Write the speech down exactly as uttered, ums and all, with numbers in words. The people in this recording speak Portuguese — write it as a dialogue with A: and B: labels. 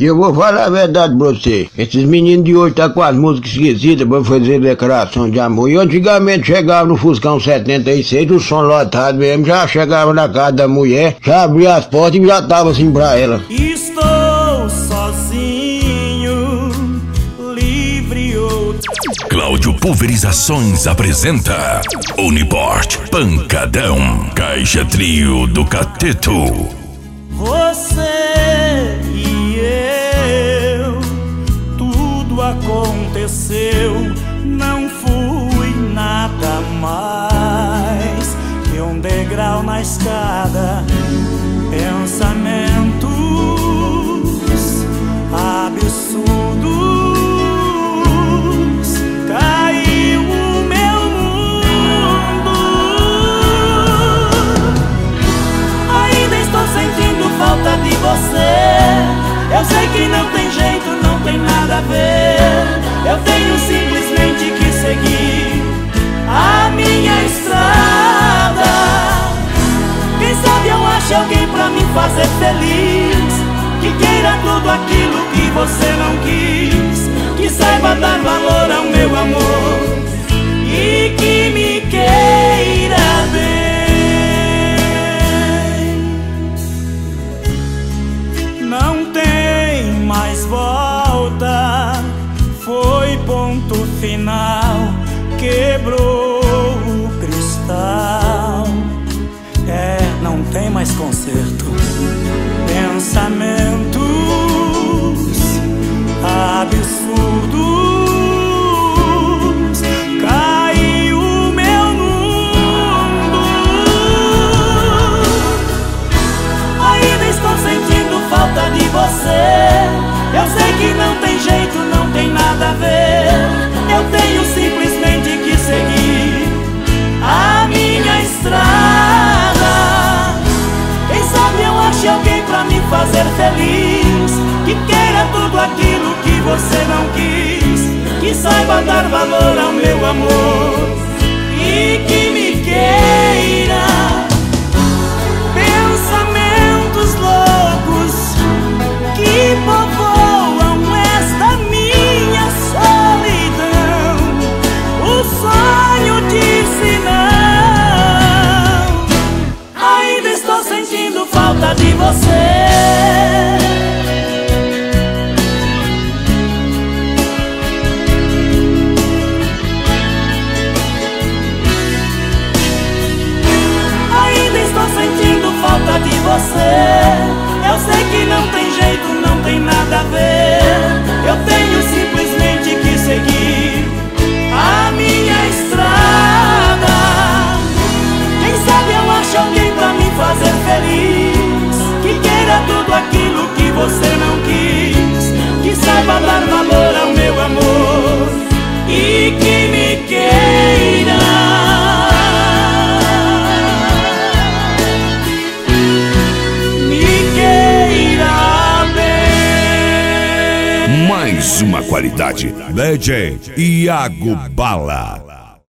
A: que eu vou falar a verdade pra você. Esses meninos de hoje tá com as músicas esquisitas pra fazer declaração de amor. E antigamente chegava no Fuscão setenta e seis, o som lotado mesmo, já chegava na casa da mulher, já abria as portas e já tava assim pra ela.
B: Estou sozinho, livre ou...
C: Cláudio Pulverizações apresenta Uniport Pancadão, Caixa Trio do Cateto.
B: Você e eu, tudo aconteceu, não fui nada mais que um degrau na escada, pensamentos absurdos. Caiu o meu mundo, ainda estou sentindo falta de você. Eu sei que não tem jeito, não tem nada a ver. Eu tenho simplesmente que seguir a minha estrada. Quem sabe eu acho alguém pra me fazer feliz, que queira tudo aquilo que você não quis, que saiba dar valor ao meu amor e que me queira bem. Não tem mais volta, foi ponto final, quebrou o cristal. É, não tem mais conserto. Pensamentos absurdos, caiu o meu mundo. Ainda estou sentindo falta de você. Eu sei que não tem jeito, não tem nada a ver. Eu tenho simplesmente que seguir a minha estrada. Quem sabe eu ache alguém pra me fazer feliz, que queira tudo aquilo que você não quis, que saiba dar valor ao meu amor e que me queira. Pensamentos loucos que povoam esta minha solidão, o sonho disse não. Ainda estou sentindo falta de você. Falta de você. Eu sei que não tem jeito, não tem nada a ver. Eu tenho simplesmente que seguir a minha estrada. Quem sabe eu acho alguém pra me fazer feliz, que queira tudo aquilo que você não quis, que saiba dar valor ao meu amor e que me queira.
C: Mais uma qualidade. D J Iago Bala.